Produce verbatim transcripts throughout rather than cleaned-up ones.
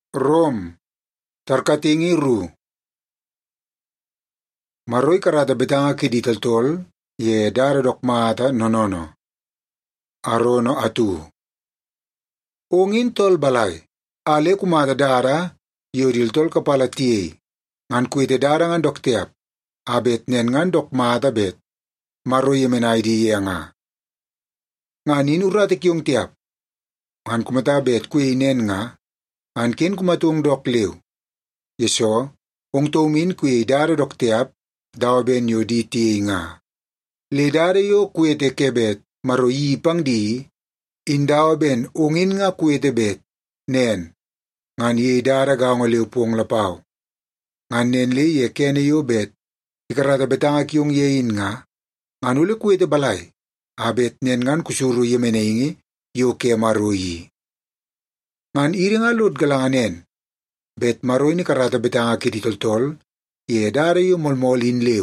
Rom, tarkatingi ru. Maroi karata betanga kidital tol, ye dara dok maata nonono. Arono atu. Ongin tol balay, ale kumata dara, yodil tol kapala tiyei. Ngan kuite dara ngan dok tiap, abet nen ngan dok maata bet. Maroi yemenay di ye nga. Ngan inurate kiong tiap. Ngan kumata bet kuy nen nga, ngan kin kumatung dok liw. Yeso, ong tomin kuy dara dok tiap, dawa ben yo di tiyei nga. Le dara yo kuete kebet, maroi pang di, indawa ben ongin nga kuete bet, nen. Ngan ye dara gaong liw pong lapaw. Ngan nen le ye kene yo bet, ikarata betanga kiong yein nga, ngan ule kuete balay, abet nen ngan kusuru yemeneingi, yo ke maroi. Ngan iri nga lod galanganen, bet maroi ni karata betanga kiditoltol, ye dara yo molmolin liw.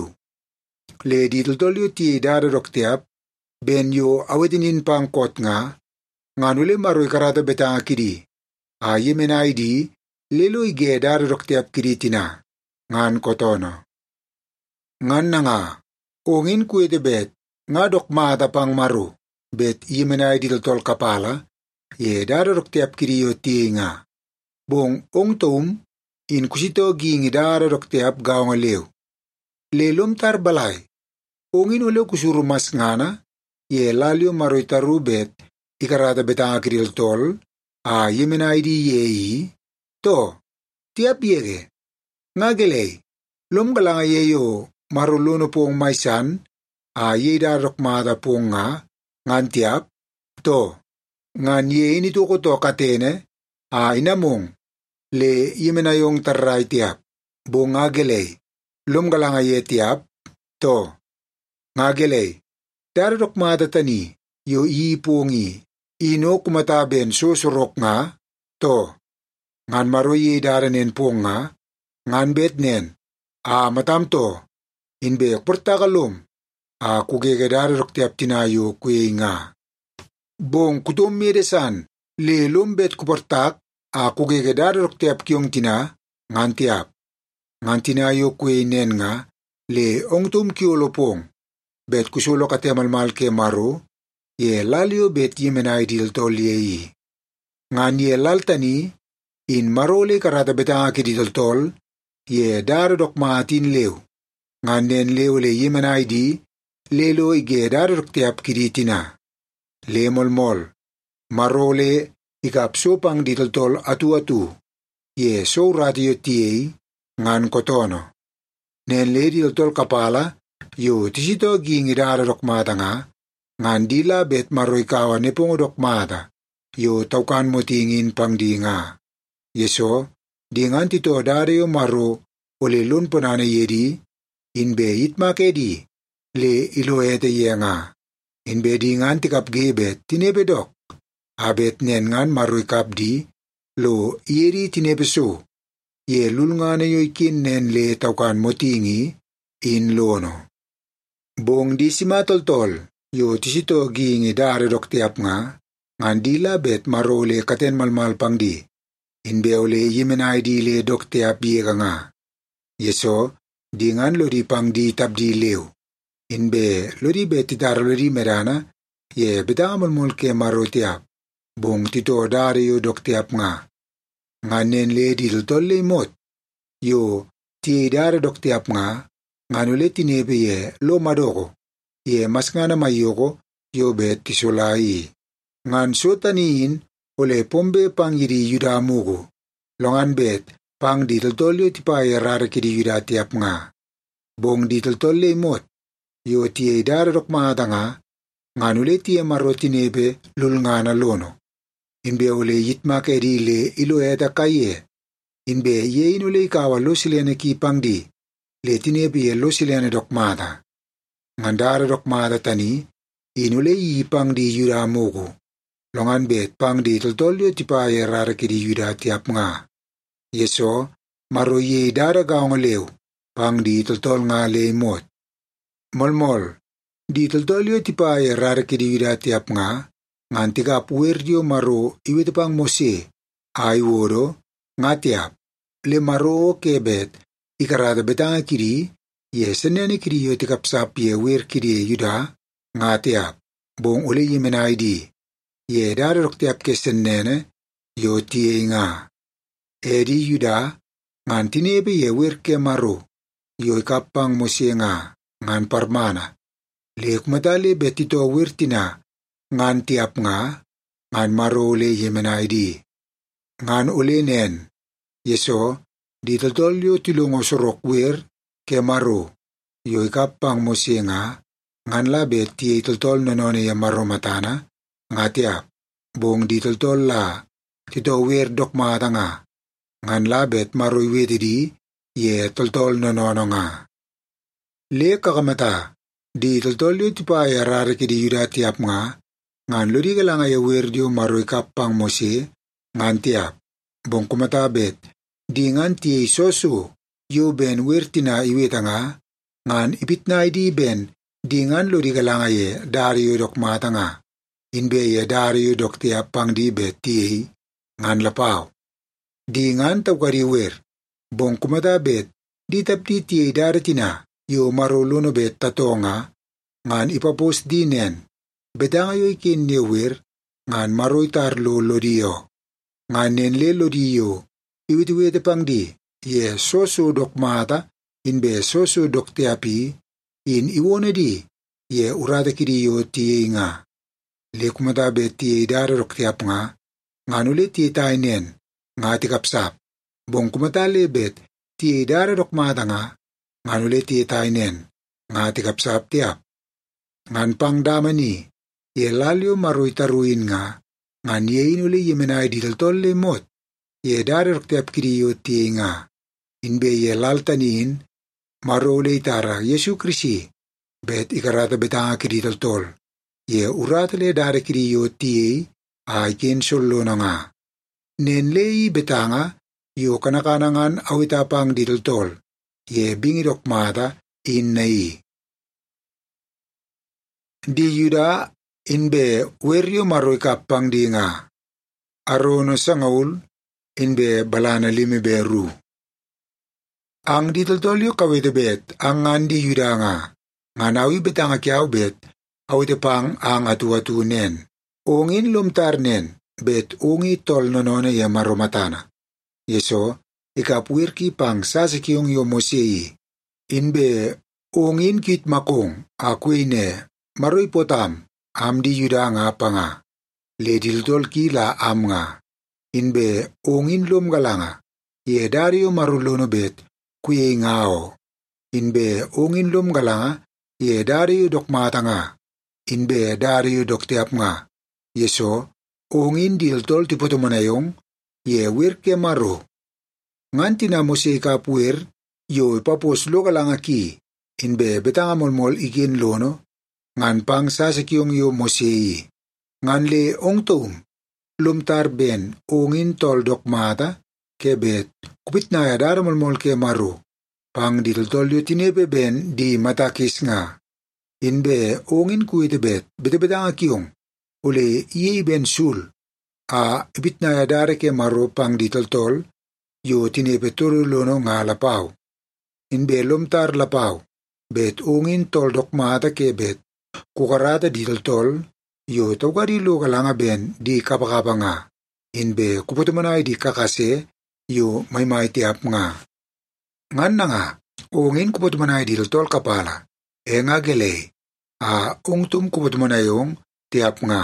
Le ditoltol yo tiye dara dok tiap, ben yo awetinin pang kot nga, ngan ule maroi karata betanga kidi. A yemenay di, lelo ige dara dok tiap kidi tina, ngan kotono. Ngan na nga, ongin kuete bet, nga dok maata pang maru, bet yemenay ditoltol kapala, ye dara dok tiap kidi yo tiye nga. Bong ong tom, in kusito gingi dara dok tiap gaong liw. Lelom tar balay, ongin ule kusuru mas ngana, ye lalyo maroi taru bet, ikarata betanga kidil tol, a yemenay di yeyi, to, tiap yege, nga gelay, lom galanga yeyo, marulono pong maisan, a ye darok mata pong nga, ngan tiap, to, ngan ye inito ko to katene, a inamong, le yemenayong taray tiap, bo nga gelay, lom galanga ye tiap, to, nga gelay, darok mata tani, yo ipongi, ino kumataben susurok nga, to, ngan maroye daranen pong nga, ngan bet nen, a matam to, inbe portakalom, a kugegadar tiap tinayo kuye nga. Bong kutom medesan, le lombet kuportak, a kugegadar tiap kiong tina, ngan tiap. Ngan tinayo kuye nen nga, le ongtum kiolopong, bet kusulo katemalmal ke maro, ye lalyo bet yemenay dil tol yeyi. Ngan ye laltani, in marole karata betanga kidil tol, ye dara dok maatin lew. Ngan nen lew le yemenay di, lelo ige dara dok tiap kiditina. Le molmol, marole ikapso pang dil tol atu-atu, ye so ratio tiyei, ngan kotono. Nen le dil tol kapala, yo tisito gingi dara dok mata nga, ngan dila bet maroi kawa ne pongo dok mata, yo taukan mo tingin pang di nga. Yeso, di ngan tito dara yo maro, ole lun ponana yedi, inbe itma kedi, le iloete ye nga. Inbe di ngan tikap gebet, tinebe dok, abet nen ngan maroi kap di, lo yedi tinebe so, ye lulungana yo ikin nen le taukan mo tingi, in lono. Bong di simatol-tol, yo tisito gingi dara dok tiap nga, ngan dila bet marole katen malmal pang di, inbe ole yemenay di le dok tiap yega nga. Yeso, di ngan lo di pang di tap di lew, inbe lo di bet titara lo di medana, ye betamol mol ke maro tiap, bong tito dara yo dok tiap nga. Ngan nen le di tol le mot, yo tiye dara dok tiap nga, ngan ule tinebe ye lo madoko, ye mas ngana mayoko, yo bet tisolai. Ngan sotaniin, ole pombe pang yidi yuda mugo, longan bet, pang ditoltol yo tipaye rara kidi yuda tiap nga. Bong ditoltol le mot, yo tiye dara dok maata nga, ngan ule tiye maro tinebe lul ngana lono. Inbe ole yitma kedi le ilo eta kaye, inbe ye inule ikawa lo silene ki pang di, le tinebe ye lo silene dok maata. Ngan dara dok maata tani, inule yi pang di yuda mugo, longan bet pang di toltol yo tipaye rara kidi yuda tiap nga. Yeso, maro ye dara gaong lew, pang di toltol nga le mot. Molmol, di toltol yo tipaye rara kidi yuda tiap nga, ngan tika puwer yo maro iwete pang mose, ay wodo, ngatiap le maro kebet ikarada betanga kiri ye senene kiri yo tikapsap ye wer kiri yuda ngatiap bong ule yemenaidi ye dare roktiap ke senene yo tie nga edi yuda ngan tinebe ye wer ke maro yo ikapang mosenga ngan parmana le kumatale betito wertina ngan tiap nga ngan maro le yemenaidi ngan ule nen yeso di toltolyo tilongo sorok wer ke maro yo ikapang mosenga ngan labe tie toltol nonone ya maro matana ngatiap bong di toltol la tito wer dok mata nga ngan labet maro iwede di ye toltol nonono nga le kakamata di toltol yo tipa ya rare ke di yuda tiap nga ngan lodi kalanga ya wer dio maro ikapang mose ngan tiap bong kumatabet di ngan tie soso yo ben wertina iweta nga ngan ibitna di ben di ngan lodi kalanga ye dario dok mata nga inbe ye dario dok tiap pang di bet tie ngan lapao di ngan tawkari wer bong kumatabet di tapti tie daratina yo maro lono bet tatonga ngan ipapos di nen betanga yo ikin ne wer ngan maro itar lo lodiyo ngan nen le lodiyo iwitiwete pang di ye soso dok mata inbe soso dok tiapi in iwone di ye urata kiri yo tie nga le kumatabet tie dara dok tiap nga ngan ule tie tainen nga tikapsap bong kumatale bet tie dara dok mata nga ngan ule tie tainen nga tikapsap tiap ngan pang damani ye lalyo maroy taruin nga ngan yein ule yemenay di toltol le mot ye dara dok tiap kiri yo tie nga inbe ye laltanin maro ule itara Yesu Krisi bet ikarata betanga kiri toltol ye urata le dara kiri yo tie ay ken solo na nga nen lei betanga yo kanakanangan awitapang di toltol ye bingidok mata in nai di yuda inbe weryo maroy kapang di nga arono sangaul inbe balana limi beru ang di toltolyo kawete bet ang ngan di yuda nga nganawi betanga kiaw bet awite pang ang atu-atu nen ongin lumtar nen bet ongi tol nonone ya maromatana yeso ikapwirki pang sasakyong yo mosei inbe ongin kit makong akwine maroy potam am di yuda nga panga le diltol kila am nga inbe ongin lum galanga ye dario marulono bet kuye ngao inbe ongin lum galanga ye dario dok mata nga inbe dario dok tiap nga yeso ongin diltol tipoto manayong ye wirke maro nganti na mose kapwer yo ipapos lo kalanga ki inbe betanga molmol igin lono ngan pang sasakyong yo mosei ngan le ongtom lumtar ben ongin tol dok mata kebet kupit na yadara molmol ke maro pang diltol yo tinebe ben di matakis nga inbe ongin kuite bet betebetanga kiyong ule iye ben sul a ibit na yadara ke maro pang ditoltol yo tinebe tolo lono nga lapaw inbe lumtar lapaw bet ongin tol dok mata kebet kukarata ditoltol yo tawgari lo kalanga ben di kapakapa nga inbe kuputumanay di kakase yo may may tiap nga ngan na nga ongin kuputumanay ditoltol kapala e nga gele a ongtum kuputumanayong tiap nga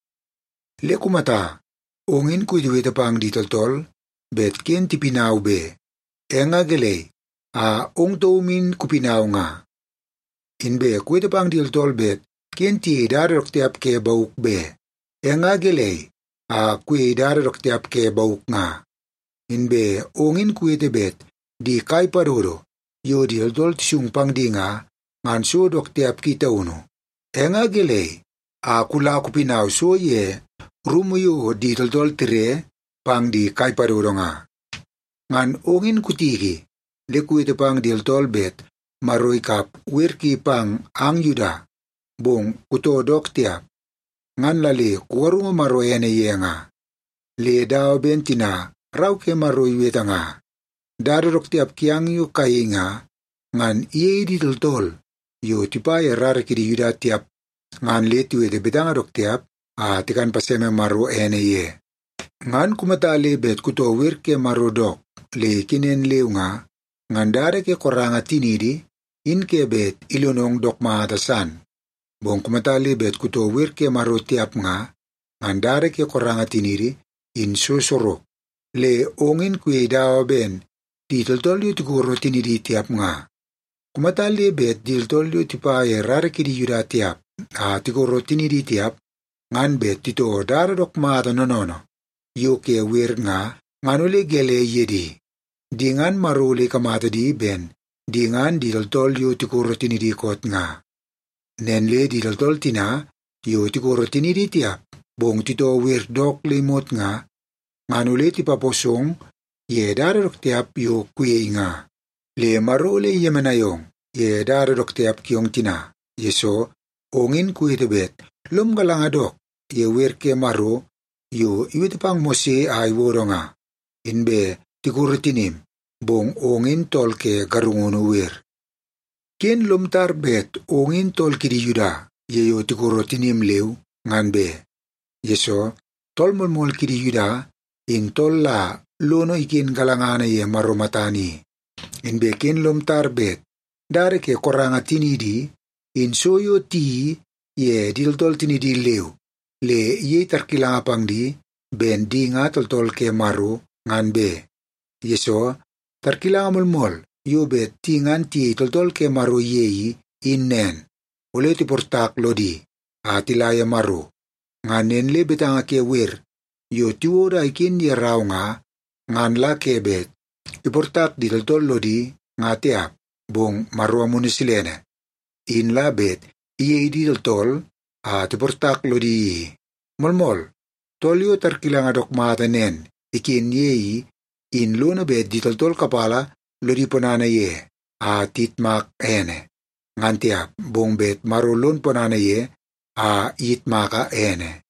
le kumata ongin kuiduwita pang ditoltol bet ken tipinaw be e nga gele a ongtumin kupinaw nga inbe kuita pang ditoltol bet ken ti darok tiap ke bauk be e nga gele a kui darok tiap ke bauk nga inbe ongin kuite bet di kai paroro yo ditoltol tisung pang di nga ngan so dok tiap kita uno e nga gele a kula kupinaw so ye rumuyo ditoltol tire pang di kai paroro nga ngan ongin kutigi le kuite pang ditoltol bet maroy kap wirki pang ang yuda bong kuto dok tiap ngan lali kuwarungo maroyene ye nga le daw bentina raw ke maro iweta nga. Dararok tiap kiang yu kaya nga, ngan iye di toltol, yu tipa ya rara kidi yuda tiap, ngan let iweta bedang arok tiap, a tikan paseme maro ene ye. Ngan kumatali bet kuto wir ke maro dok, le kinen leu nga, ngan dare ke koranga tinidi, in ke bet ilunong dok maatasan. Bong kumatali bet kuto wir ke maro tiap nga, ngan dare ke koranga tinidi, in susurok. Le ongin kwe dawa ben, di toltol yu tikuro tinidi tiap nga. Kumatali bet di toltol yu tipa ye rara kidi yuda tiap, a tikuro tinidi tiap, ngan bet tito dara dok maata nonono. Yu ke wir nga, ngan ule gele yedi. Di ngan maruli kamata di ben, di ngan di toltol yu tikuro tinidi kot nga. Nenle di toltol tina, yu tikuro tinidi tiap, bong tito wir dok limot nga, ngan ule tipaposong, ye dara dok tiap yu kuye nga. Le maruli yemenayong, ye dara dok tiap kiong tina. Yeso, ongin kuye tebet, lum galanga dok, ye wir ke maro, yu iwitipang mose ay woro nga. Inbe, tikuro tinim, bong ongin tol ke garungono wir. Kien lumtar bet ongin tol kidi yuda, ye yu tikuro tinim lew, ngan be. Yeso, tol mulmul kidi yuda, in tol la lono ikin galangana ye maro matani. Inbe kien lumtar bet, dare ke koranga tinidi, in soyo ti ye diltol tinidi lew. Le ye tarkilanga pang di, ben di nga toltol ke maro, ngan be. Yeso, tarkilanga mulmol, yu bet tingan ti toltol ke maro yeyi, innen. Ule ti portak lodi, atilaya maro. Nganen le betanga ke wir, yu tiwoda ikin ye raw nga, ngan la ke bet. Iportak di toltol lodi, nga tiap, bong maro amunisilene. In la bet, iye di toltol, a tiportak lodi. Molmol, tolyo tarkilanga dok maatanen, ikin yeyi, in luna bet di toltol kapala, lodi ponana ye, a titmak ene. Ngantiap, bong bet marulun ponana ye, a itmaka ene.